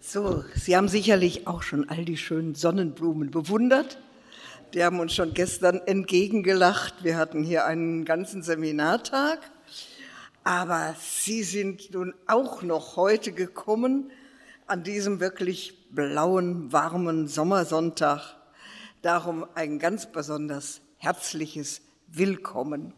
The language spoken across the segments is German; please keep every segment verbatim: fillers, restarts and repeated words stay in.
So, Sie haben sicherlich auch schon all die schönen Sonnenblumen bewundert. Die haben uns schon gestern entgegengelacht. Wir hatten hier einen ganzen Seminartag. Aber Sie sind nun auch noch heute gekommen, an diesem wirklich blauen, warmen Sommersonntag. Darum ein ganz besonders herzliches Willkommen.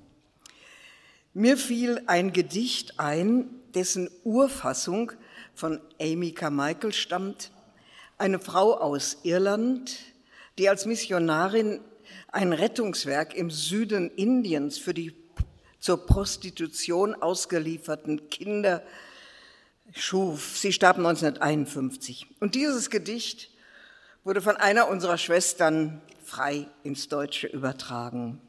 Mir fiel ein Gedicht ein, dessen Urfassung von Amy Carmichael stammt, eine Frau aus Irland, die als Missionarin ein Rettungswerk im Süden Indiens für die zur Prostitution ausgelieferten Kinder schuf. Sie starb neunzehnhunderteinundfünfzig. Und dieses Gedicht wurde von einer unserer Schwestern frei ins Deutsche übertragen.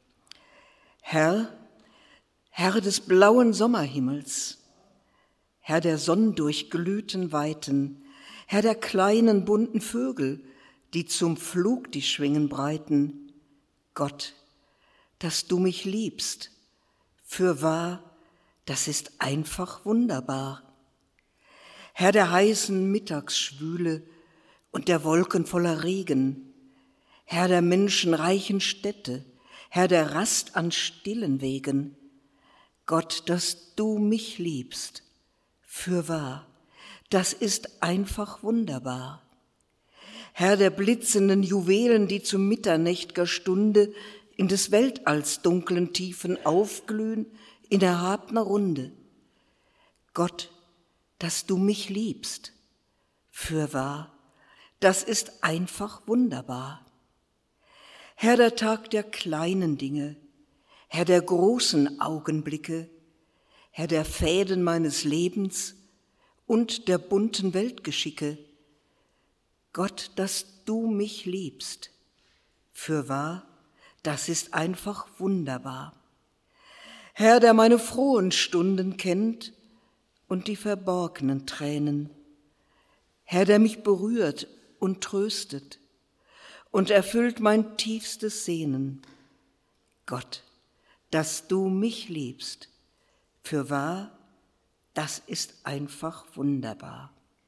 Herr, Herr des blauen Sommerhimmels, Herr der sonndurchglühten Weiten, Herr der kleinen bunten Vögel, die zum Flug die Schwingen breiten, Gott, dass du mich liebst, fürwahr, das ist einfach wunderbar. Herr der heißen Mittagsschwüle und der Wolken voller Regen, Herr der menschenreichen Städte, Herr der Rast an stillen Wegen, Gott, dass du mich liebst, fürwahr, das ist einfach wunderbar. Herr der blitzenden Juwelen, die zu mitternächt'ger Stunde in des Weltalls dunklen Tiefen aufglühen in erhabner Runde. Gott, dass du mich liebst, fürwahr, das ist einfach wunderbar. Herr der Tag der kleinen Dinge, Herr der großen Augenblicke, Herr der Fäden meines Lebens und der bunten Weltgeschicke, Gott, dass du mich liebst, fürwahr, das ist einfach wunderbar. Herr, der meine frohen Stunden kennt und die verborgenen Tränen, Herr, der mich berührt und tröstet und erfüllt mein tiefstes Sehnen, Gott, dass du mich liebst, fürwahr, das ist einfach wunderbar.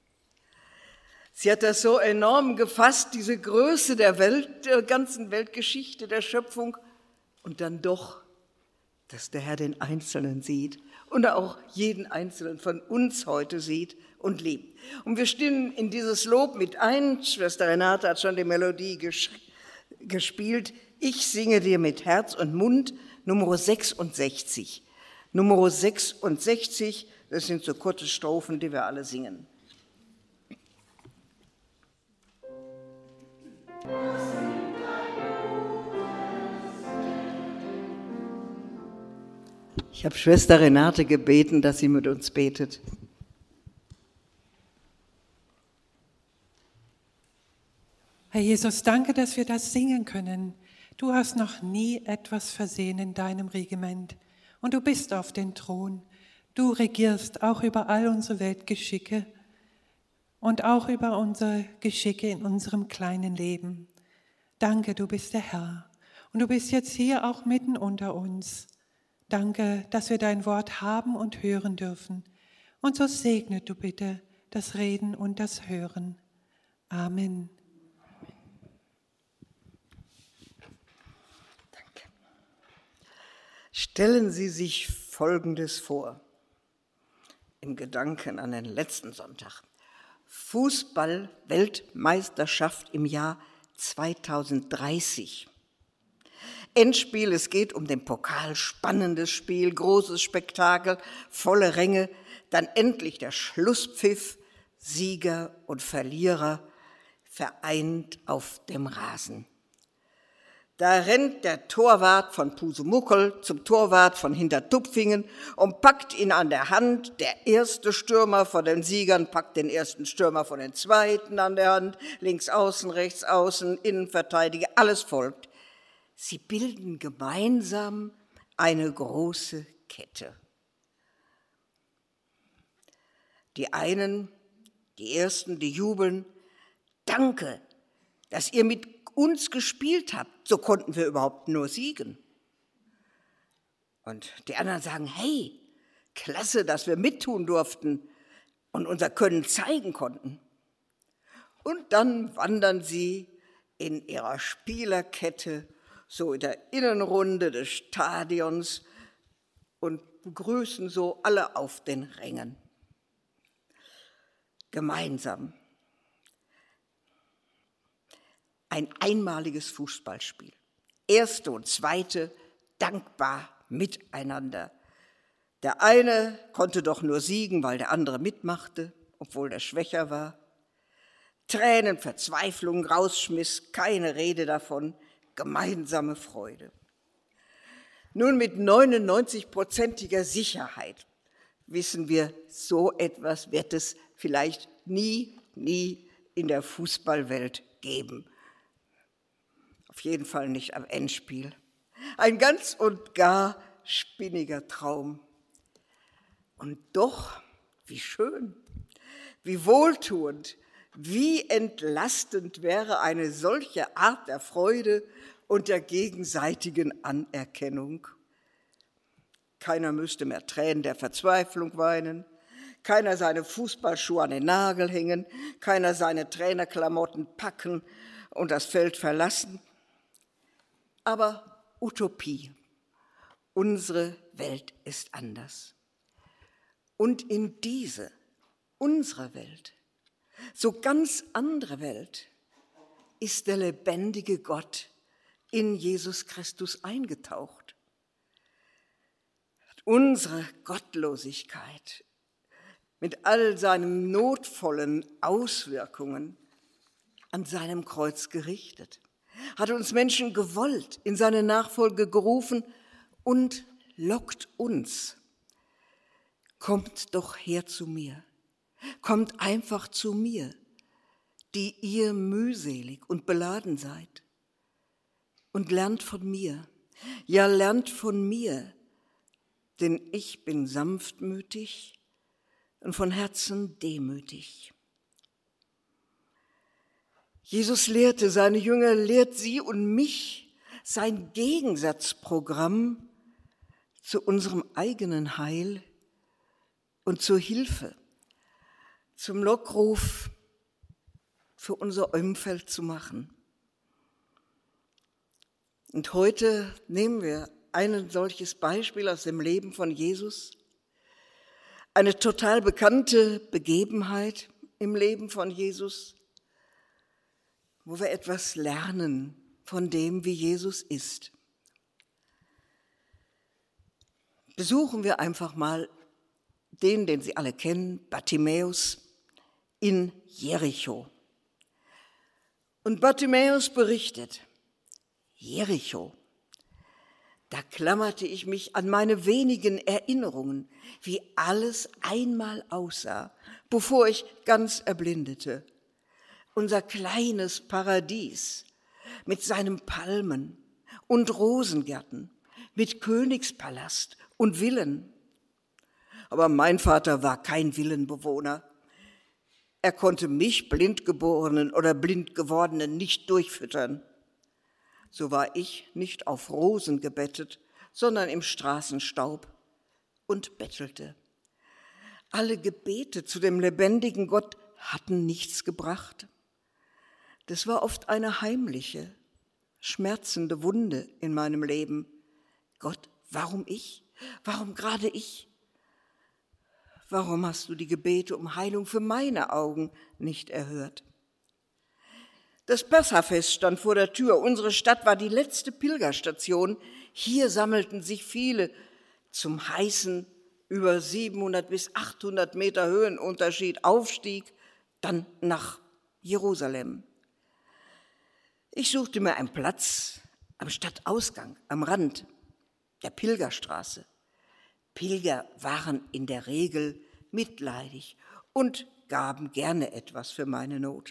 Sie hat das so enorm gefasst, diese Größe der Welt, der ganzen Weltgeschichte, der Schöpfung und dann doch, dass der Herr den Einzelnen sieht und auch jeden Einzelnen von uns heute sieht und liebt. Und wir stimmen in dieses Lob mit ein. Schwester Renate hat schon die Melodie ges- gespielt. Ich singe dir mit Herz und Mund, Nummer sechsundsechzig. Nummer sechsundsechzig, das sind so kurze Strophen, die wir alle singen. Ich habe Schwester Renate gebeten, dass sie mit uns betet. Herr Jesus, danke, dass wir das singen können. Du hast noch nie etwas versehen in deinem Regiment und du bist auf dem Thron. Du regierst auch über all unsere Weltgeschicke und auch über unsere Geschicke in unserem kleinen Leben. Danke, du bist der Herr und du bist jetzt hier auch mitten unter uns. Danke, dass wir dein Wort haben und hören dürfen. Und so segne du bitte das Reden und das Hören. Amen. Danke. Stellen Sie sich Folgendes vor, im Gedanken an den letzten Sonntag. Fußball-Weltmeisterschaft im Jahr zweitausenddreißig. Endspiel, es geht um den Pokal, spannendes Spiel, großes Spektakel, volle Ränge, dann endlich der Schlusspfiff, Sieger und Verlierer vereint auf dem Rasen. Da rennt der Torwart von Pusemuckel zum Torwart von Hintertupfingen und packt ihn an der Hand. Der erste Stürmer von den Siegern packt den ersten Stürmer von den Zweiten an der Hand, links außen, rechts außen, Innenverteidiger, alles folgt. Sie bilden gemeinsam eine große Kette. Die einen, die Ersten, die jubeln, danke, dass ihr mit uns gespielt habt, so konnten wir überhaupt nur siegen. Und die anderen sagen, hey, klasse, dass wir mittun durften und unser Können zeigen konnten. Und dann wandern sie in ihrer Spielerkette so in der Innenrunde des Stadions und begrüßen so alle auf den Rängen. Gemeinsam. Ein einmaliges Fußballspiel. Erste und zweite dankbar miteinander. Der eine konnte doch nur siegen, weil der andere mitmachte, obwohl der schwächer war. Tränen, Verzweiflung rausschmiss, keine Rede davon, gemeinsame Freude. Nun mit neunundneunzig-prozentiger Sicherheit wissen wir, so etwas wird es vielleicht nie, nie in der Fußballwelt geben. Auf jeden Fall nicht am Endspiel. Ein ganz und gar spinniger Traum. Und doch, wie schön, wie wohltuend, wie entlastend wäre eine solche Art der Freude und der gegenseitigen Anerkennung. Keiner müsste mehr Tränen der Verzweiflung weinen, keiner seine Fußballschuhe an den Nagel hängen, keiner seine Trainerklamotten packen und das Feld verlassen. Aber Utopie, unsere Welt ist anders. Und in diese, unsere Welt, so ganz andere Welt, ist der lebendige Gott in Jesus Christus eingetaucht. Unsere Gottlosigkeit mit all seinen notvollen Auswirkungen an seinem Kreuz gerichtet, hat uns Menschen gewollt, in seine Nachfolge gerufen und lockt uns. Kommt doch her zu mir. Kommt einfach zu mir, die ihr mühselig und beladen seid. Und lernt von mir, ja lernt von mir, denn ich bin sanftmütig und von Herzen demütig. Jesus lehrte seine Jünger, lehrt sie und mich sein Gegensatzprogramm zu unserem eigenen Heil und zur Hilfe, zum Lockruf für unser Umfeld zu machen. Und heute nehmen wir ein solches Beispiel aus dem Leben von Jesus, eine total bekannte Begebenheit im Leben von Jesus, wo wir etwas lernen von dem, wie Jesus ist. Besuchen wir einfach mal den, den Sie alle kennen, Bartimäus in Jericho. Und Bartimäus berichtet, Jericho, da klammerte ich mich an meine wenigen Erinnerungen, wie alles einmal aussah, bevor ich ganz erblindete. Unser kleines Paradies mit seinen Palmen und Rosengärten, mit Königspalast und Villen. Aber mein Vater war kein Villenbewohner. Er konnte mich, Blindgeborenen oder Blindgewordenen, nicht durchfüttern. So war ich nicht auf Rosen gebettet, sondern im Straßenstaub und bettelte. Alle Gebete zu dem lebendigen Gott hatten nichts gebracht. Das war oft eine heimliche, schmerzende Wunde in meinem Leben. Gott, warum ich? Warum gerade ich? Warum hast du die Gebete um Heilung für meine Augen nicht erhört? Das Passafest stand vor der Tür. Unsere Stadt war die letzte Pilgerstation. Hier sammelten sich viele zum heißen, über siebenhundert bis achthundert Meter Höhenunterschied Aufstieg, dann nach Jerusalem. Ich suchte mir einen Platz am Stadtausgang, am Rand der Pilgerstraße. Pilger waren in der Regel mitleidig und gaben gerne etwas für meine Not.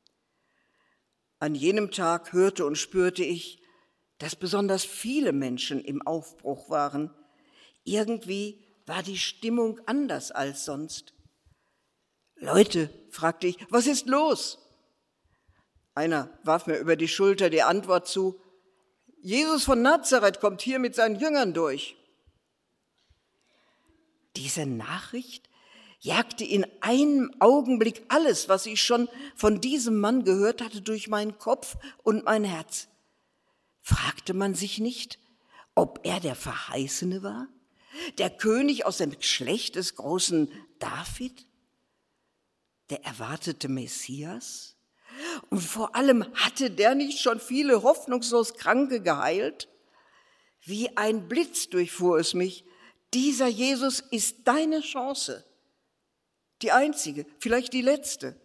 An jenem Tag hörte und spürte ich, dass besonders viele Menschen im Aufbruch waren. Irgendwie war die Stimmung anders als sonst. Leute, fragte ich, was ist los? Einer warf mir über die Schulter die Antwort zu, Jesus von Nazareth kommt hier mit seinen Jüngern durch. Diese Nachricht, jagte in einem Augenblick alles, was ich schon von diesem Mann gehört hatte, durch meinen Kopf und mein Herz. Fragte man sich nicht, ob er der Verheißene war, der König aus dem Geschlecht des großen David, der erwartete Messias? Und vor allem, hatte der nicht schon viele hoffnungslos Kranke geheilt? Wie ein Blitz durchfuhr es mich, dieser Jesus ist deine Chance, die einzige, vielleicht die letzte.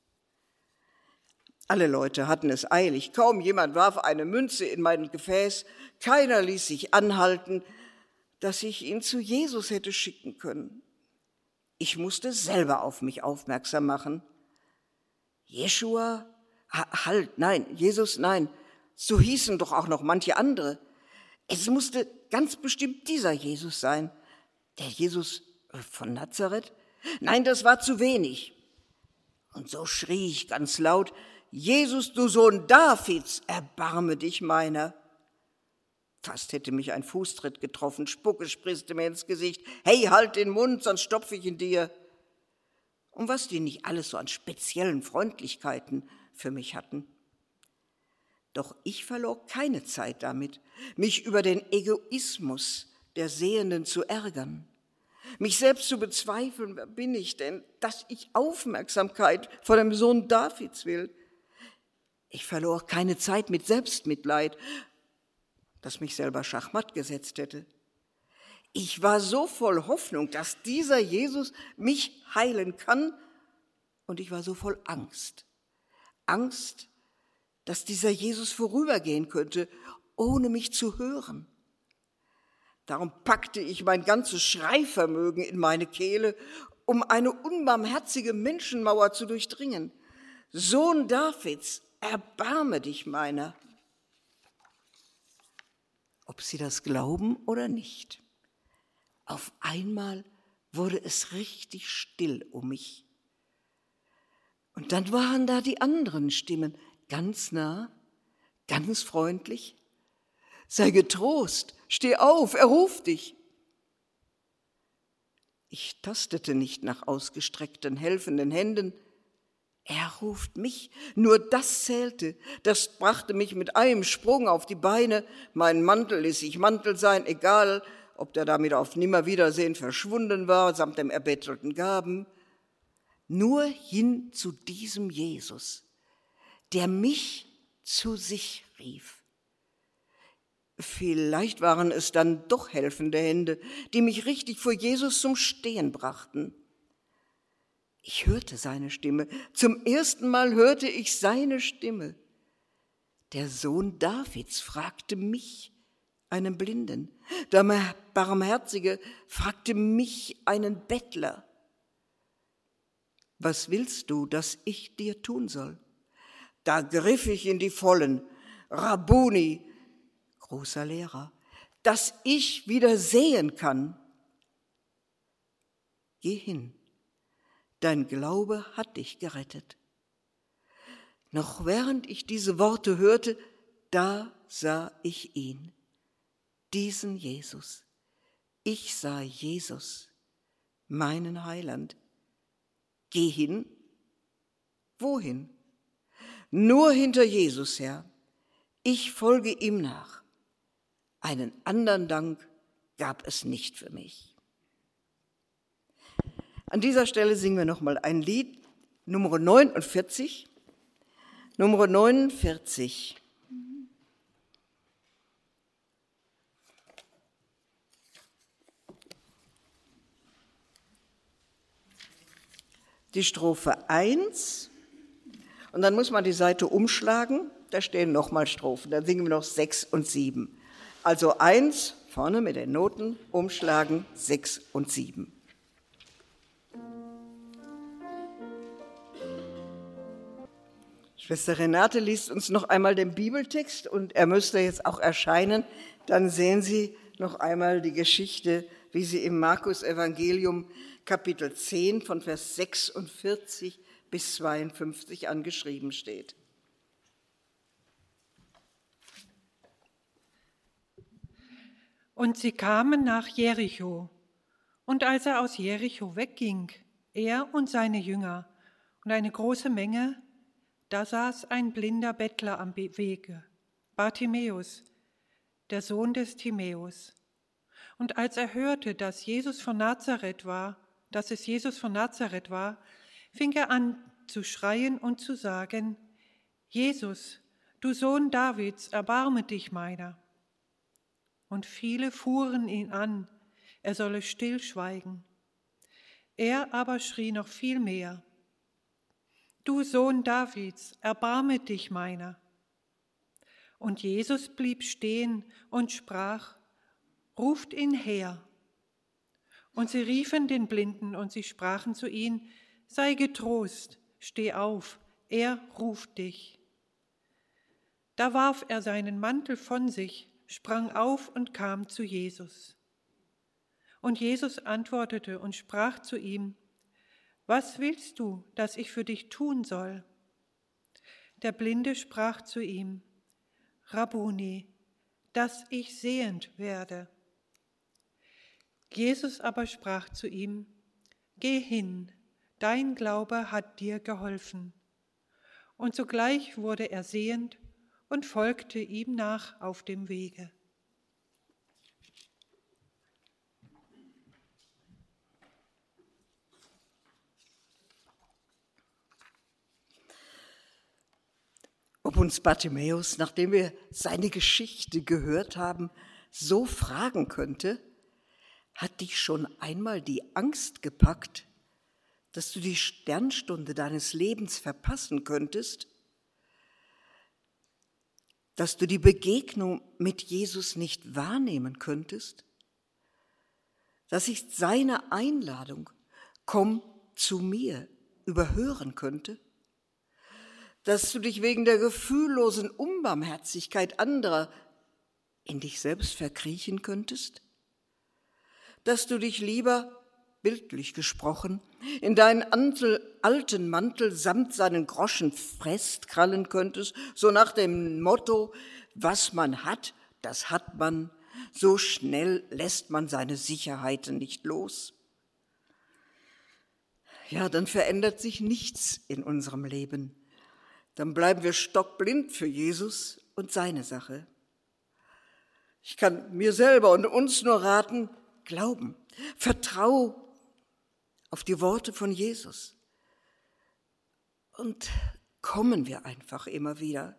Alle Leute hatten es eilig, kaum jemand warf eine Münze in mein Gefäß, keiner ließ sich anhalten, dass ich ihn zu Jesus hätte schicken können. Ich musste selber auf mich aufmerksam machen. Jeschua, halt, nein, Jesus, nein, so hießen doch auch noch manche andere. Es musste ganz bestimmt dieser Jesus sein. Der Jesus von Nazareth? Nein, das war zu wenig. Und so schrie ich ganz laut, Jesus, du Sohn Davids, erbarme dich meiner. Fast hätte mich ein Fußtritt getroffen, Spucke spritzte mir ins Gesicht. Hey, halt den Mund, sonst stopfe ich in dir. Und was die nicht alles so an speziellen Freundlichkeiten für mich hatten. Doch ich verlor keine Zeit damit, mich über den Egoismus der Sehenden zu ärgern, mich selbst zu bezweifeln, wer bin ich denn, dass ich Aufmerksamkeit vor dem Sohn Davids will. Ich verlor keine Zeit mit Selbstmitleid, das mich selber schachmatt gesetzt hätte. Ich war so voll Hoffnung, dass dieser Jesus mich heilen kann, und ich war so voll Angst. Angst, dass dieser Jesus vorübergehen könnte, ohne mich zu hören. Darum packte ich mein ganzes Schreivermögen in meine Kehle, um eine unbarmherzige Menschenmauer zu durchdringen. Sohn Davids, erbarme dich meiner. Ob Sie das glauben oder nicht, auf einmal wurde es richtig still um mich. Und dann waren da die anderen Stimmen, ganz nah, ganz freundlich. Sei getrost, steh auf, er ruft dich. Ich tastete nicht nach ausgestreckten, helfenden Händen. Er ruft mich, nur das zählte, das brachte mich mit einem Sprung auf die Beine. Mein Mantel ließ sich Mantel sein, egal, ob der damit auf Nimmerwiedersehen verschwunden war, samt dem erbettelten Gaben. Nur hin zu diesem Jesus, der mich zu sich rief. Vielleicht waren es dann doch helfende Hände, die mich richtig vor Jesus zum Stehen brachten. Ich hörte seine Stimme. Zum ersten Mal hörte ich seine Stimme. Der Sohn Davids fragte mich, einen Blinden. Der Barmherzige fragte mich, einen Bettler. Was willst du, dass ich dir tun soll? Da griff ich in die Vollen. Rabbuni, großer Lehrer, dass ich wieder sehen kann. Geh hin. Dein Glaube hat dich gerettet. Noch während ich diese Worte hörte, da sah ich ihn, diesen Jesus. Ich sah Jesus, meinen Heiland. Geh hin. Wohin? Nur hinter Jesus her. Ich folge ihm nach. Einen anderen Dank gab es nicht für mich. An dieser Stelle singen wir nochmal ein Lied, Nummer neunundvierzig. Nummer neunundvierzig. Die Strophe eins. Und dann muss man die Seite umschlagen. Da stehen nochmal Strophen. Dann singen wir noch sechs und sieben. Also eins, vorne mit den Noten, umschlagen, sechs und sieben. Schwester Renate liest uns noch einmal den Bibeltext und er müsste jetzt auch erscheinen. Dann sehen Sie noch einmal die Geschichte, wie sie im Markus-Evangelium Kapitel zehn von Vers sechsundvierzig bis zweiundfünfzig angeschrieben steht. Und sie kamen nach Jericho. Und als er aus Jericho wegging, er und seine Jünger und eine große Menge. Da saß ein blinder Bettler am Wege, Bartimäus, der Sohn des Timäus. Und als er hörte, dass Jesus von Nazareth war, dass es Jesus von Nazareth war, fing er an zu schreien und zu sagen: Jesus, du Sohn Davids, erbarme dich meiner. Und viele fuhren ihn an, er solle stillschweigen. Er aber schrie noch viel mehr: Du Sohn Davids, erbarme dich meiner. Und Jesus blieb stehen und sprach: Ruft ihn her. Und sie riefen den Blinden und sie sprachen zu ihm: Sei getrost, steh auf, er ruft dich. Da warf er seinen Mantel von sich, sprang auf und kam zu Jesus. Und Jesus antwortete und sprach zu ihm: Was willst du, dass ich für dich tun soll? Der Blinde sprach zu ihm: Rabbuni, dass ich sehend werde. Jesus aber sprach zu ihm: Geh hin, dein Glaube hat dir geholfen. Und sogleich wurde er sehend und folgte ihm nach auf dem Wege. Ob uns Bartimäus, nachdem wir seine Geschichte gehört haben, so fragen könnte: Hat dich schon einmal die Angst gepackt, dass du die Sternstunde deines Lebens verpassen könntest? Dass du die Begegnung mit Jesus nicht wahrnehmen könntest? Dass ich seine Einladung, komm zu mir, überhören könnte? Dass du dich wegen der gefühllosen Unbarmherzigkeit anderer in dich selbst verkriechen könntest? Dass du dich lieber, bildlich gesprochen, in deinen alten Mantel samt seinen Groschen festkrallen könntest, so nach dem Motto: Was man hat, das hat man, so schnell lässt man seine Sicherheiten nicht los. Ja, dann verändert sich nichts in unserem Leben. Dann bleiben wir stockblind für Jesus und seine Sache. Ich kann mir selber und uns nur raten: Glauben, vertrau auf die Worte von Jesus. Und kommen wir einfach immer wieder.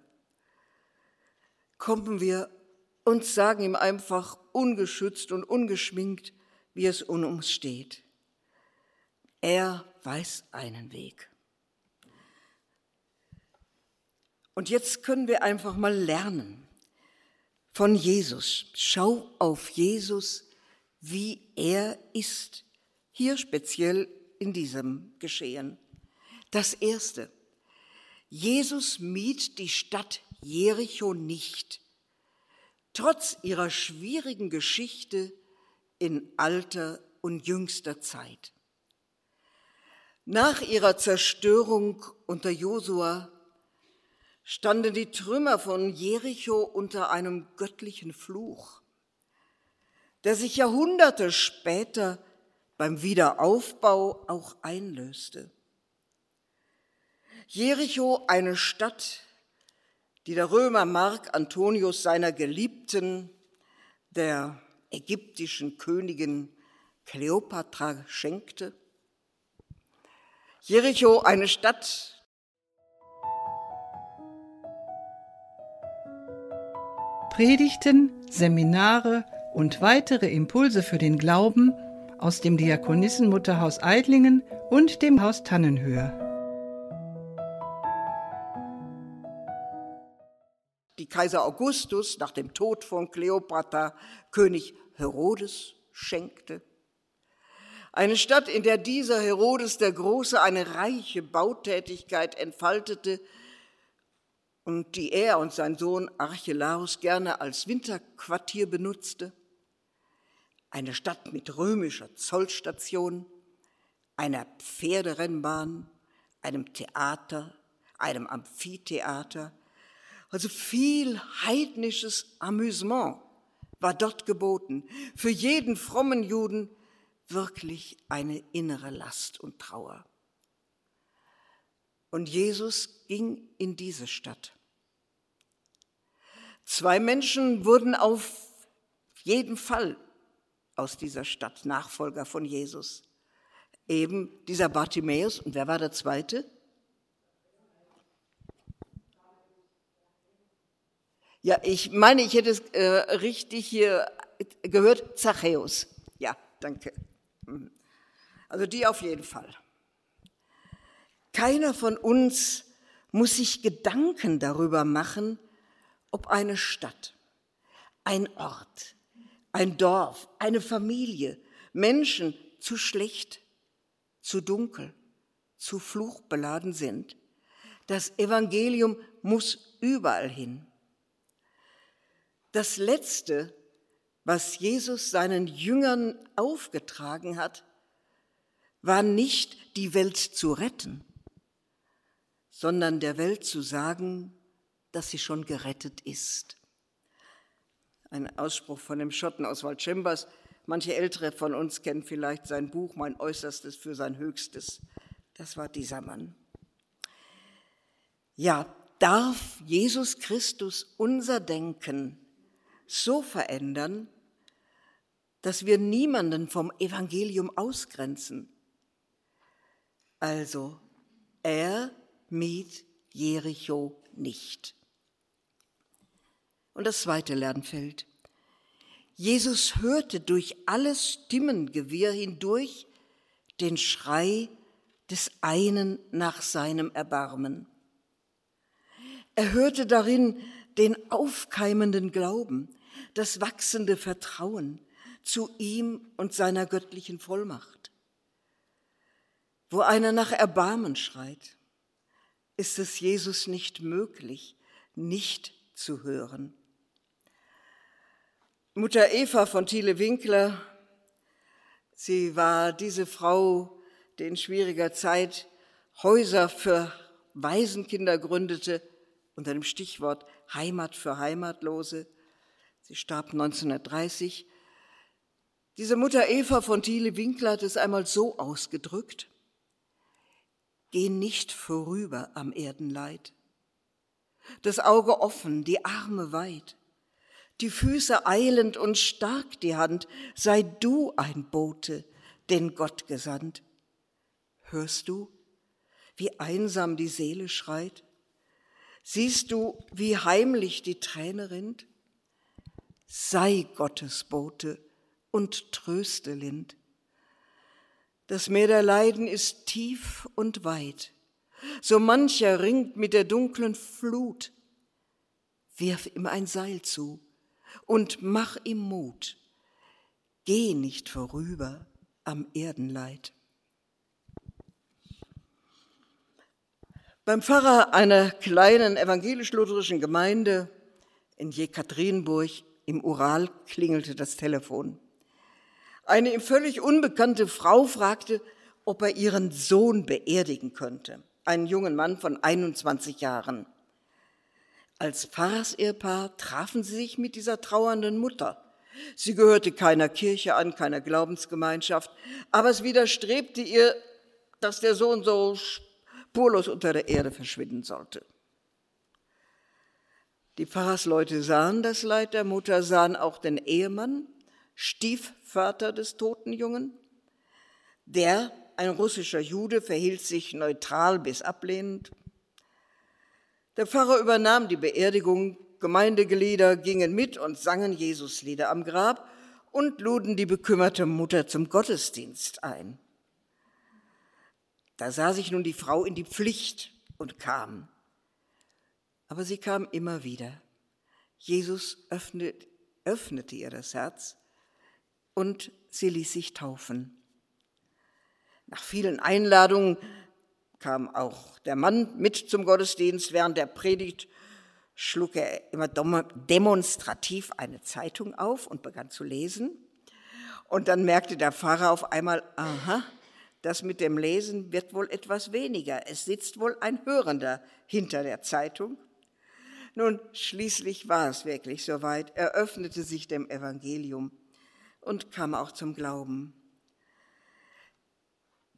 Kommen wir und sagen ihm einfach ungeschützt und ungeschminkt, wie es um uns steht. Er weiß einen Weg. Und jetzt können wir einfach mal lernen von Jesus. Schau auf Jesus, wie er ist. Hier speziell in diesem Geschehen. Das Erste: Jesus mied die Stadt Jericho nicht, trotz ihrer schwierigen Geschichte in alter und jüngster Zeit. Nach ihrer Zerstörung unter Josua standen die Trümmer von Jericho unter einem göttlichen Fluch, der sich Jahrhunderte später beim Wiederaufbau auch einlöste. Jericho, eine Stadt, die der Römer Mark Antonius seiner Geliebten, der ägyptischen Königin Kleopatra, schenkte. Jericho, eine Stadt, Predigten, Seminare und weitere Impulse für den Glauben aus dem Diakonissenmutterhaus Eidlingen und dem Haus Tannenhöhe. Die Kaiser Augustus nach dem Tod von Kleopatra König Herodes schenkte. Eine Stadt, in der dieser Herodes der Große eine reiche Bautätigkeit entfaltete und die er und sein Sohn Archelaus gerne als Winterquartier benutzte. Eine Stadt mit römischer Zollstation, einer Pferderennbahn, einem Theater, einem Amphitheater. Also viel heidnisches Amüsement war dort geboten. Für jeden frommen Juden wirklich eine innere Last und Trauer. Und Jesus ging in diese Stadt. Zwei Menschen wurden auf jeden Fall aus dieser Stadt Nachfolger von Jesus. Eben dieser Bartimäus, und wer war der Zweite? Ja, ich meine, ich hätte es äh, richtig hier gehört, Zachäus. Ja, danke. Also die auf jeden Fall. Keiner von uns muss sich Gedanken darüber machen, ob eine Stadt, ein Ort, ein Dorf, eine Familie, Menschen zu schlecht, zu dunkel, zu fluchbeladen sind. Das Evangelium muss überall hin. Das Letzte, was Jesus seinen Jüngern aufgetragen hat, war nicht, die Welt zu retten, sondern der Welt zu sagen, dass sie schon gerettet ist. Ein Ausspruch von dem Schotten Oswald Chambers. Manche Ältere von uns kennen vielleicht sein Buch Mein Äußerstes für sein Höchstes. Das war dieser Mann. Ja, darf Jesus Christus unser Denken so verändern, dass wir niemanden vom Evangelium ausgrenzen? Also, er mied Jericho nicht. Und das zweite Lernfeld. Jesus hörte durch alles Stimmengewirr hindurch den Schrei des einen nach seinem Erbarmen. Er hörte darin den aufkeimenden Glauben, das wachsende Vertrauen zu ihm und seiner göttlichen Vollmacht. Wo einer nach Erbarmen schreit, ist es Jesus nicht möglich, nicht zu hören. Mutter Eva von Thiele-Winkler, sie war diese Frau, die in schwieriger Zeit Häuser für Waisenkinder gründete, unter dem Stichwort Heimat für Heimatlose. Sie starb neunzehnhundertdreißig. Diese Mutter Eva von Thiele-Winkler hat es einmal so ausgedrückt: Geh nicht vorüber am Erdenleid. Das Auge offen, die Arme weit, die Füße eilend und stark die Hand, sei du ein Bote, den Gott gesandt. Hörst du, wie einsam die Seele schreit? Siehst du, wie heimlich die Träne rinnt? Sei Gottes Bote und tröste lind. Das Meer der Leiden ist tief und weit, so mancher ringt mit der dunklen Flut. Wirf ihm ein Seil zu und mach ihm Mut. Geh nicht vorüber am Erdenleid. Beim Pfarrer einer kleinen evangelisch-lutherischen Gemeinde in Jekaterinburg im Ural klingelte das Telefon. Eine ihm völlig unbekannte Frau fragte, ob er ihren Sohn beerdigen könnte, einen jungen Mann von einundzwanzig Jahren. Als Pfarrersehepaar trafen sie sich mit dieser trauernden Mutter. Sie gehörte keiner Kirche an, keiner Glaubensgemeinschaft, aber es widerstrebte ihr, dass der Sohn so spurlos unter der Erde verschwinden sollte. Die Pfarrersleute sahen das Leid der Mutter, sahen auch den Ehemann, Stiefvater des toten Jungen. Der, ein russischer Jude, verhielt sich neutral bis ablehnend. Der Pfarrer übernahm die Beerdigung, Gemeindeglieder gingen mit und sangen Jesuslieder am Grab und luden die bekümmerte Mutter zum Gottesdienst ein. Da sah sich nun die Frau in die Pflicht und kam. Aber sie kam immer wieder. Jesus öffnet, öffnete ihr das Herz und sie ließ sich taufen. Nach vielen Einladungen kam auch der Mann mit zum Gottesdienst. Während der Predigt schlug er immer demonstrativ eine Zeitung auf und begann zu lesen. Und dann merkte der Pfarrer auf einmal, aha, das mit dem Lesen wird wohl etwas weniger. Es sitzt wohl ein Hörender hinter der Zeitung. Nun, schließlich war es wirklich soweit. Er öffnete sich dem Evangelium und kam auch zum Glauben.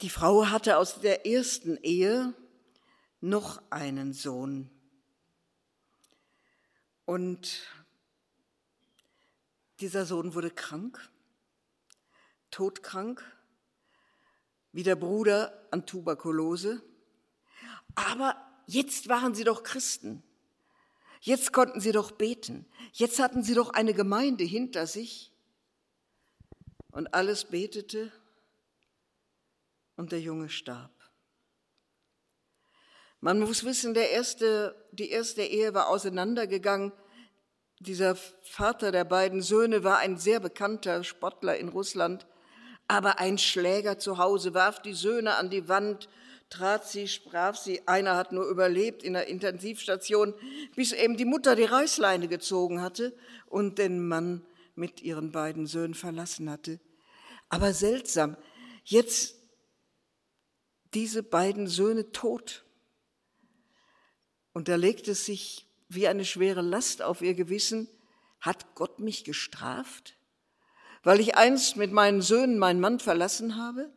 Die Frau hatte aus der ersten Ehe noch einen Sohn. Und dieser Sohn wurde krank, todkrank, wie der Bruder an Tuberkulose. Aber jetzt waren sie doch Christen. Jetzt konnten sie doch beten. Jetzt hatten sie doch eine Gemeinde hinter sich. Und alles betete und der Junge starb. Man muss wissen, der erste, die erste Ehe war auseinandergegangen. Dieser Vater der beiden Söhne war ein sehr bekannter Sportler in Russland, aber ein Schläger zu Hause, warf die Söhne an die Wand, trat sie, sprach sie. Einer hat nur überlebt in der Intensivstation, bis eben die Mutter die Reißleine gezogen hatte und den Mann mit ihren beiden Söhnen verlassen hatte. Aber seltsam, jetzt diese beiden Söhne tot. Und da legt es sich wie eine schwere Last auf ihr Gewissen. Hat Gott mich gestraft, weil ich einst mit meinen Söhnen meinen Mann verlassen habe?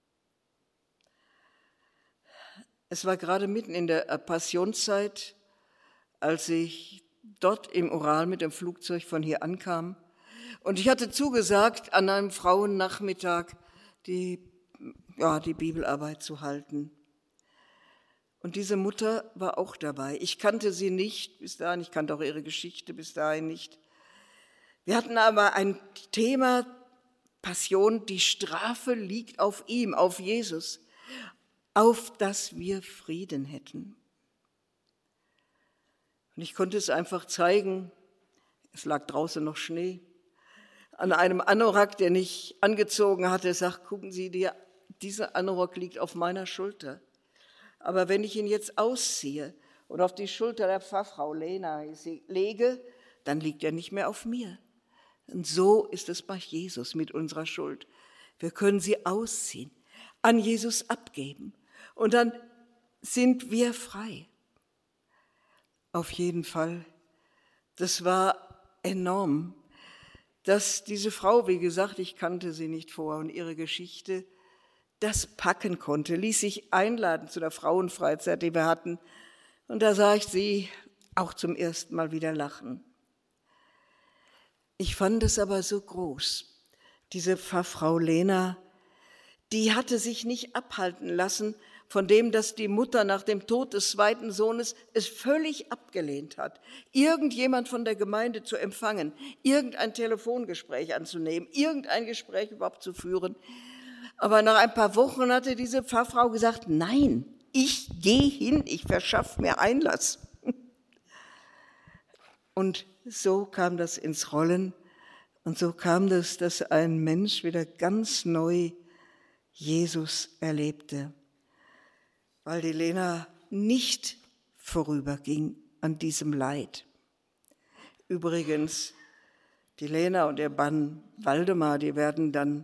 Es war gerade mitten in der Passionszeit, als ich dort im Ural mit dem Flugzeug von hier ankam. Und ich hatte zugesagt, an einem Frauennachmittag die, ja, die Bibelarbeit zu halten. Und diese Mutter war auch dabei. Ich kannte sie nicht bis dahin, ich kannte auch ihre Geschichte bis dahin nicht. Wir hatten aber ein Thema, Passion, die Strafe liegt auf ihm, auf Jesus, auf dass wir Frieden hätten. Und ich konnte es einfach zeigen, es lag draußen noch Schnee, an einem Anorak, den ich angezogen hatte, sagt, gucken Sie dir, dieser Anorak liegt auf meiner Schulter. Aber wenn ich ihn jetzt ausziehe und auf die Schulter der Pfarrfrau Lena lege, dann liegt er nicht mehr auf mir. Und so ist es bei Jesus mit unserer Schuld. Wir können sie ausziehen, an Jesus abgeben und dann sind wir frei. Auf jeden Fall, das war enorm, dass diese Frau, wie gesagt, ich kannte sie nicht vorher und ihre Geschichte, das packen konnte, ließ sich einladen zu der Frauenfreizeit, die wir hatten. Und da sah ich sie auch zum ersten Mal wieder lachen. Ich fand es aber so groß. Diese Pfarrfrau Lena, die hatte sich nicht abhalten lassen von dem, dass die Mutter nach dem Tod des zweiten Sohnes es völlig abgelehnt hat, irgendjemand von der Gemeinde zu empfangen, irgendein Telefongespräch anzunehmen, irgendein Gespräch überhaupt zu führen. Aber nach ein paar Wochen hatte diese Pfarrfrau gesagt, nein, ich gehe hin, ich verschaffe mir Einlass. Und so kam das ins Rollen und so kam das, dass ein Mensch wieder ganz neu Jesus erlebte, weil die Lena nicht vorüberging an diesem Leid. Übrigens, die Lena und ihr Mann Waldemar, die werden dann,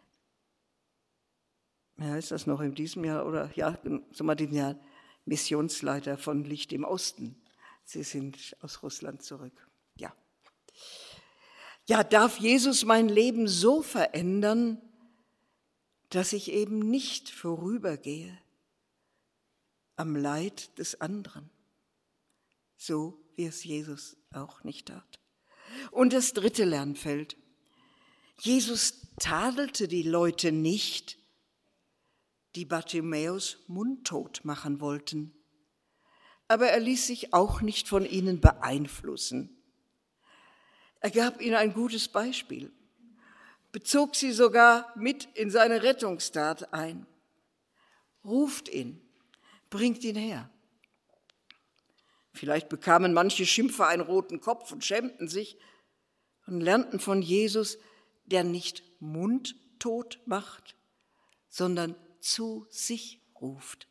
ja, ist das noch in diesem Jahr oder ja, so mal diesem Jahr Missionsleiter von Licht im Osten. Sie sind aus Russland zurück. Ja. Ja, darf Jesus mein Leben so verändern, dass ich eben nicht vorübergehe am Leid des anderen, so wie es Jesus auch nicht tat. Und das dritte Lernfeld. Jesus tadelte die Leute nicht, die Bartimäus mundtot machen wollten. Aber er ließ sich auch nicht von ihnen beeinflussen. Er gab ihnen ein gutes Beispiel, bezog sie sogar mit in seine Rettungstat ein, ruft ihn, bringt ihn her. Vielleicht bekamen manche Schimpfer einen roten Kopf und schämten sich und lernten von Jesus, der nicht mundtot macht, sondern zu sich ruft.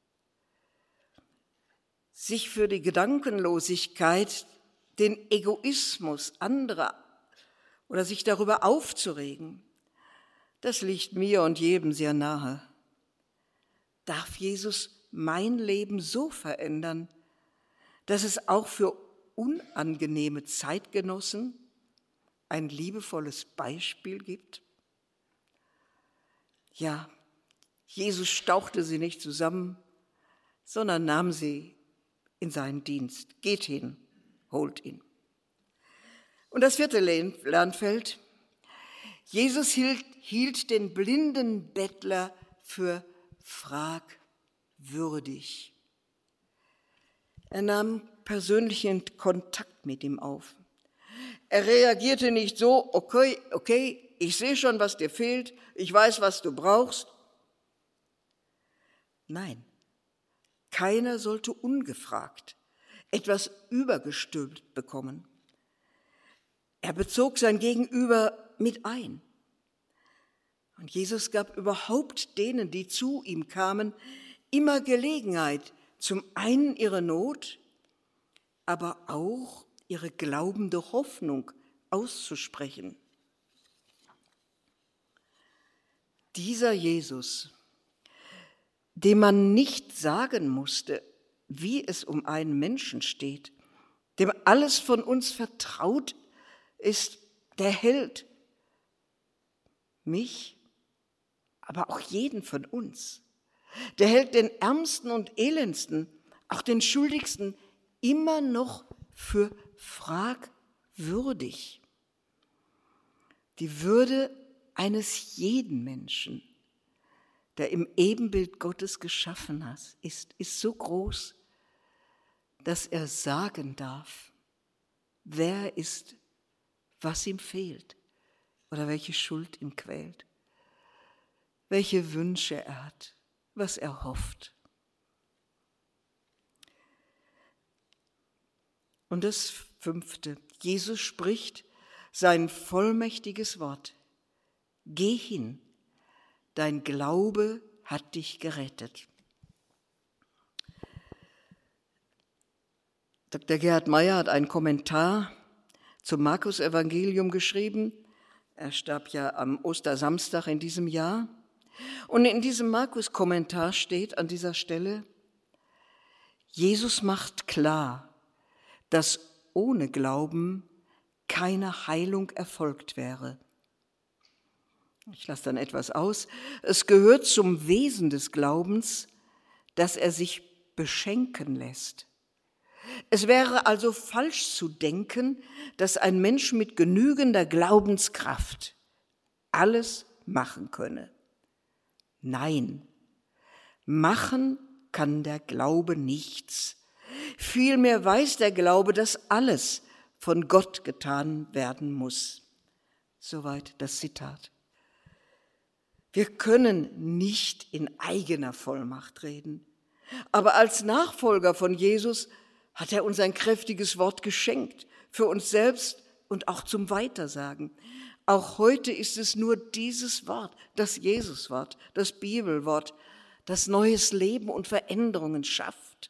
Sich für die Gedankenlosigkeit, den Egoismus anderer oder sich darüber aufzuregen, das liegt mir und jedem sehr nahe. Darf Jesus mein Leben so verändern, dass es auch für unangenehme Zeitgenossen ein liebevolles Beispiel gibt? Ja, Jesus stauchte sie nicht zusammen, sondern nahm sie in seinen Dienst. Geht hin, holt ihn. Und das vierte Lernfeld: Jesus hielt, hielt den blinden Bettler für fragwürdig. Er nahm persönlichen Kontakt mit ihm auf. Er reagierte nicht so: okay, okay, ich sehe schon, was dir fehlt, ich weiß, was du brauchst. Nein, keiner sollte ungefragt etwas übergestülpt bekommen. Er bezog sein Gegenüber mit ein. Und Jesus gab überhaupt denen, die zu ihm kamen, immer Gelegenheit, zum einen ihre Not, aber auch ihre glaubende Hoffnung auszusprechen. Dieser Jesus, dem man nicht sagen musste, wie es um einen Menschen steht, dem alles von uns vertraut ist, der hält mich, aber auch jeden von uns. Der hält den Ärmsten und Elendsten, auch den Schuldigsten, immer noch für fragwürdig. Die Würde eines jeden Menschen, der im Ebenbild Gottes geschaffen ist, ist so groß, dass er sagen darf, wer er ist, was ihm fehlt oder welche Schuld ihn quält, welche Wünsche er hat, was er hofft. Und das Fünfte: Jesus spricht sein vollmächtiges Wort: Geh hin, dein Glaube hat dich gerettet. Doktor Gerhard Meyer hat einen Kommentar zum Markus-Evangelium geschrieben. Er starb ja am Ostersamstag in diesem Jahr. Und in diesem Markus-Kommentar steht an dieser Stelle: Jesus macht klar, dass ohne Glauben keine Heilung erfolgt wäre. Ich lasse dann etwas aus. Es gehört zum Wesen des Glaubens, dass er sich beschenken lässt. Es wäre also falsch zu denken, dass ein Mensch mit genügender Glaubenskraft alles machen könne. Nein, machen kann der Glaube nichts. Vielmehr weiß der Glaube, dass alles von Gott getan werden muss. Soweit das Zitat. Wir können nicht in eigener Vollmacht reden, aber als Nachfolger von Jesus hat er uns ein kräftiges Wort geschenkt, für uns selbst und auch zum Weitersagen. Auch heute ist es nur dieses Wort, das Jesuswort, das Bibelwort, das neues Leben und Veränderungen schafft.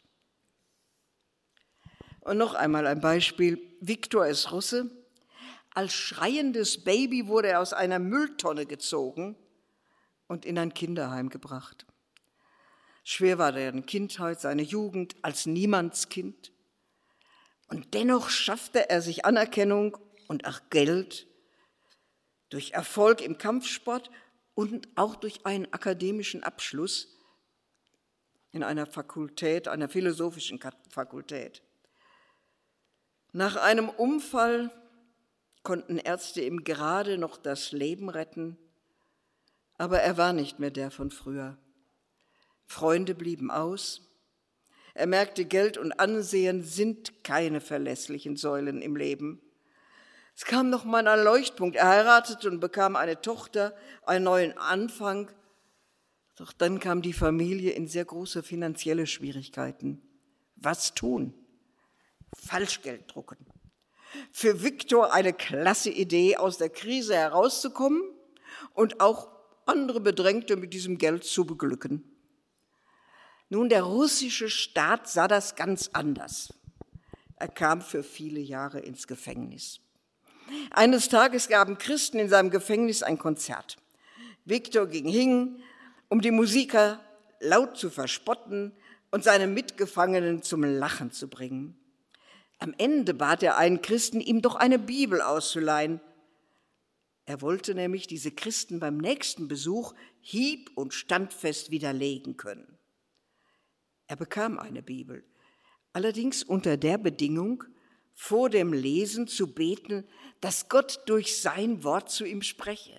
Und noch einmal ein Beispiel. Viktor ist Russe. Als schreiendes Baby wurde er aus einer Mülltonne gezogen und in ein Kinderheim gebracht. Schwer war seine Kindheit, seine Jugend als Niemandskind. Und dennoch schaffte er sich Anerkennung und auch Geld durch Erfolg im Kampfsport und auch durch einen akademischen Abschluss in einer Fakultät, einer philosophischen Fakultät. Nach einem Unfall konnten Ärzte ihm gerade noch das Leben retten, aber er war nicht mehr der von früher. Freunde blieben aus. Er merkte, Geld und Ansehen sind keine verlässlichen Säulen im Leben. Es kam noch mal ein Leuchtpunkt. Er heiratete und bekam eine Tochter, einen neuen Anfang. Doch dann kam die Familie in sehr große finanzielle Schwierigkeiten. Was tun? Falschgeld drucken. Für Viktor eine klasse Idee, aus der Krise herauszukommen und auch andere Bedrängte mit diesem Geld zu beglücken. Nun, der russische Staat sah das ganz anders. Er kam für viele Jahre ins Gefängnis. Eines Tages gaben Christen in seinem Gefängnis ein Konzert. Viktor ging hin, um die Musiker laut zu verspotten und seine Mitgefangenen zum Lachen zu bringen. Am Ende bat er einen Christen, ihm doch eine Bibel auszuleihen. Er wollte nämlich diese Christen beim nächsten Besuch hieb- und standfest widerlegen können. Er bekam eine Bibel, allerdings unter der Bedingung, vor dem Lesen zu beten, dass Gott durch sein Wort zu ihm spreche.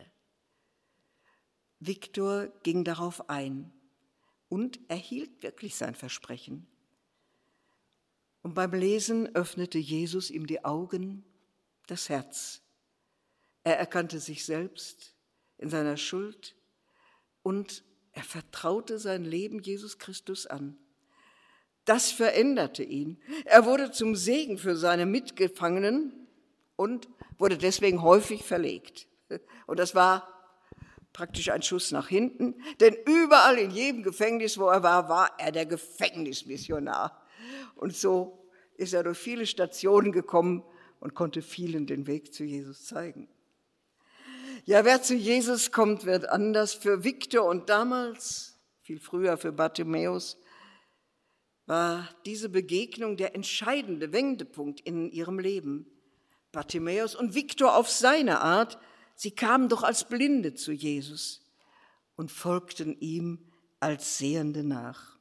Viktor ging darauf ein und erhielt wirklich sein Versprechen. Und beim Lesen öffnete Jesus ihm die Augen, das Herz. Er erkannte sich selbst in seiner Schuld und er vertraute sein Leben Jesus Christus an. Das veränderte ihn. Er wurde zum Segen für seine Mitgefangenen und wurde deswegen häufig verlegt. Und das war praktisch ein Schuss nach hinten, denn überall in jedem Gefängnis, wo er war, war er der Gefängnismissionar. Und so ist er durch viele Stationen gekommen und konnte vielen den Weg zu Jesus zeigen. Ja, wer zu Jesus kommt, wird anders. Für Viktor und damals, viel früher für Bartimäus, war diese Begegnung der entscheidende Wendepunkt in ihrem Leben. Bartimäus und Viktor auf seine Art, sie kamen doch als Blinde zu Jesus und folgten ihm als Sehende nach.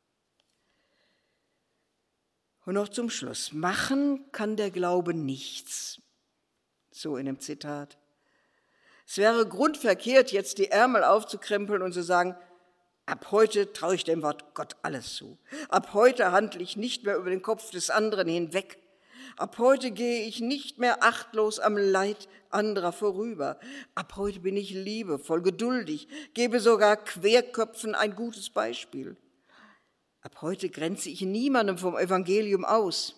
Und noch zum Schluss. Machen kann der Glaube nichts. So in dem Zitat. Es wäre grundverkehrt, jetzt die Ärmel aufzukrempeln und zu sagen, ab heute traue ich dem Wort Gott alles zu. Ab heute handle ich nicht mehr über den Kopf des anderen hinweg. Ab heute gehe ich nicht mehr achtlos am Leid anderer vorüber. Ab heute bin ich liebevoll, geduldig, gebe sogar Querköpfen ein gutes Beispiel. Ab heute grenze ich niemandem vom Evangelium aus.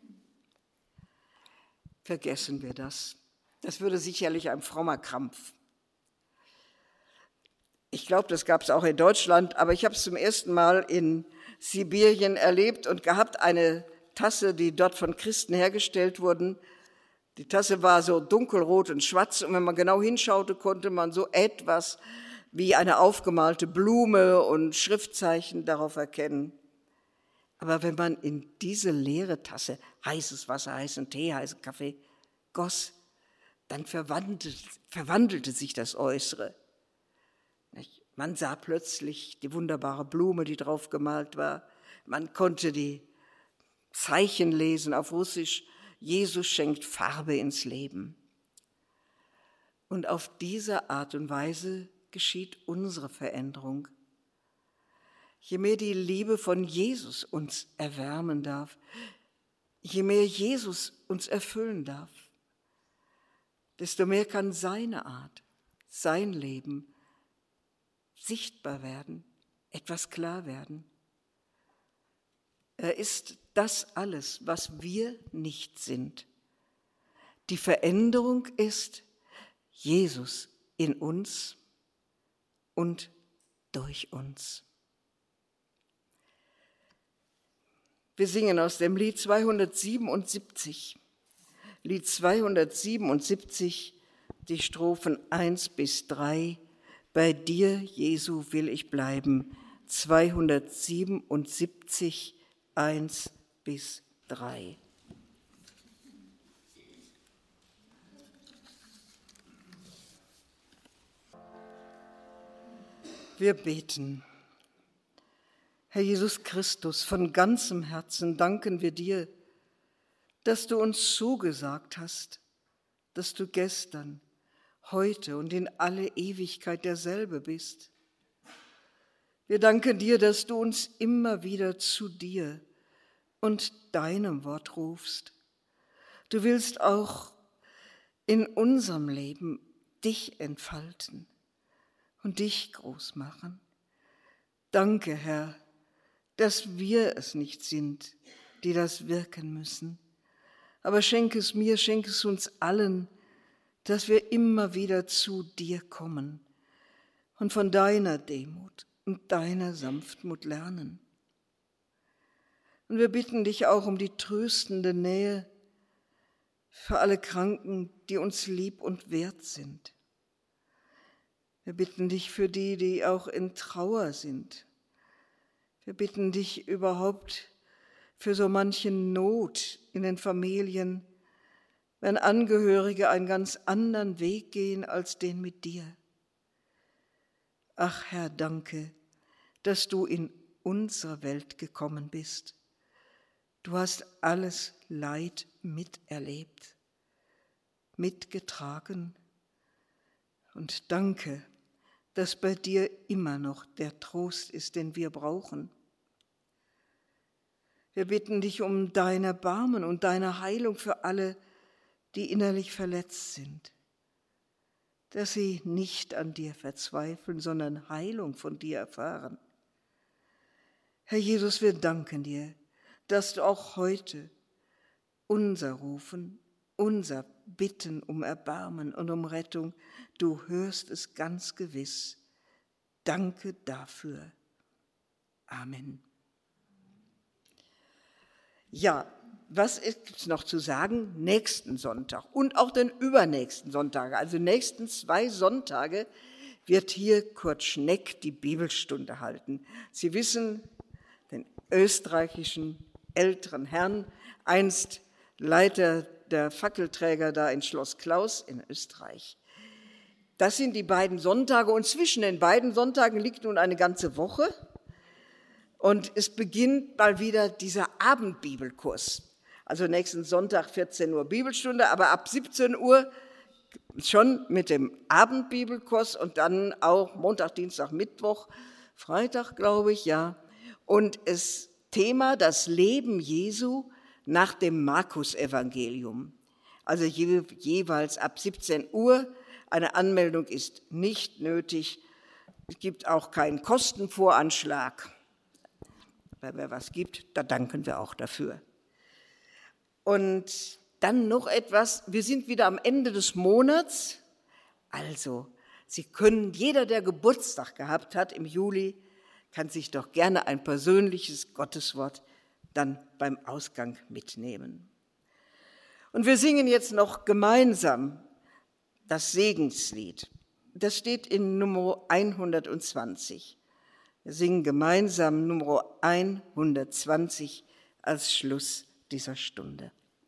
Vergessen wir das. Das würde sicherlich ein frommer Krampf. Ich glaube, das gab es auch in Deutschland, aber ich habe es zum ersten Mal in Sibirien erlebt und gehabt, eine Tasse, die dort von Christen hergestellt wurden. Die Tasse war so dunkelrot und schwarz und wenn man genau hinschaute, konnte man so etwas wie eine aufgemalte Blume und Schriftzeichen darauf erkennen. Aber wenn man in diese leere Tasse heißes Wasser, heißen Tee, heißen Kaffee goss, dann verwandelte, verwandelte sich das Äußere. Man sah plötzlich die wunderbare Blume, die drauf gemalt war. Man konnte die Zeichen lesen auf Russisch. Jesus schenkt Farbe ins Leben. Und auf diese Art und Weise geschieht unsere Veränderung. Je mehr die Liebe von Jesus uns erwärmen darf, je mehr Jesus uns erfüllen darf, desto mehr kann seine Art, sein Leben sichtbar werden, etwas klar werden. Er ist das alles, was wir nicht sind. Die Veränderung ist Jesus in uns und durch uns. Wir singen aus dem Lied zweihundertsiebenundsiebzig. Lied zweihundertsiebenundsiebzig, die Strophen eins bis drei. Bei dir, Jesu, will ich bleiben. zweihundertsiebenundsiebzig, eins bis drei. Wir beten. Herr Jesus Christus, von ganzem Herzen danken wir dir, dass du uns zugesagt hast, dass du gestern, heute und in alle Ewigkeit derselbe bist. Wir danken dir, dass du uns immer wieder zu dir und deinem Wort rufst. Du willst auch in unserem Leben dich entfalten und dich groß machen. Danke, Herr, dass wir es nicht sind, die das wirken müssen. Aber schenk es mir, schenk es uns allen, dass wir immer wieder zu dir kommen und von deiner Demut und deiner Sanftmut lernen. Und wir bitten dich auch um die tröstende Nähe für alle Kranken, die uns lieb und wert sind. Wir bitten dich für die, die auch in Trauer sind. Wir bitten dich überhaupt für so manche Not in den Familien, wenn Angehörige einen ganz anderen Weg gehen als den mit dir. Ach Herr, danke, dass du in unsere Welt gekommen bist. Du hast alles Leid miterlebt, mitgetragen. Und danke, dass bei dir immer noch der Trost ist, den wir brauchen. Wir bitten dich um dein Erbarmen und deine Heilung für alle, die innerlich verletzt sind, dass sie nicht an dir verzweifeln, sondern Heilung von dir erfahren. Herr Jesus, wir danken dir, dass du auch heute unser Rufen, unser Bitten um Erbarmen und um Rettung, du hörst es ganz gewiss. Danke dafür. Amen. Ja, was ist noch zu sagen? Nächsten Sonntag und auch den übernächsten Sonntag, also nächsten zwei Sonntage, wird hier Kurt Schneck die Bibelstunde halten. Sie wissen, den österreichischen älteren Herrn, einst Leiter der Fackelträger da in Schloss Klaus in Österreich. Das sind die beiden Sonntage und zwischen den beiden Sonntagen liegt nun eine ganze Woche und es beginnt mal wieder dieser Abendbibelkurs. Also nächsten Sonntag vierzehn Uhr Bibelstunde, aber ab siebzehn Uhr schon mit dem Abendbibelkurs und dann auch Montag, Dienstag, Mittwoch, Freitag, glaube ich, ja. Und das Thema das Leben Jesu nach dem Markus-Evangelium. Also je, jeweils ab siebzehn Uhr. Eine Anmeldung ist nicht nötig. Es gibt auch keinen Kostenvoranschlag. Wenn wer was gibt, da danken wir auch dafür. Und dann noch etwas, wir sind wieder am Ende des Monats. Also, Sie können, jeder, der Geburtstag gehabt hat im Juli, kann sich doch gerne ein persönliches Gotteswort dann beim Ausgang mitnehmen. Und wir singen jetzt noch gemeinsam das Segenslied. Das steht in Nummer hundertzwanzig. Wir singen gemeinsam Nummer hundertzwanzig als Schluss dieser Stunde.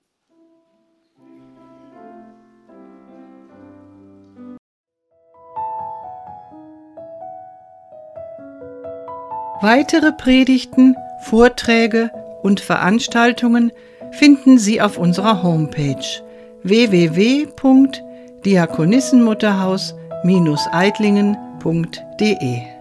Weitere Predigten, Vorträge und Veranstaltungen finden Sie auf unserer Homepage w w w punkt diakonissenmutterhaus Bindestrich eitlingen punkt de.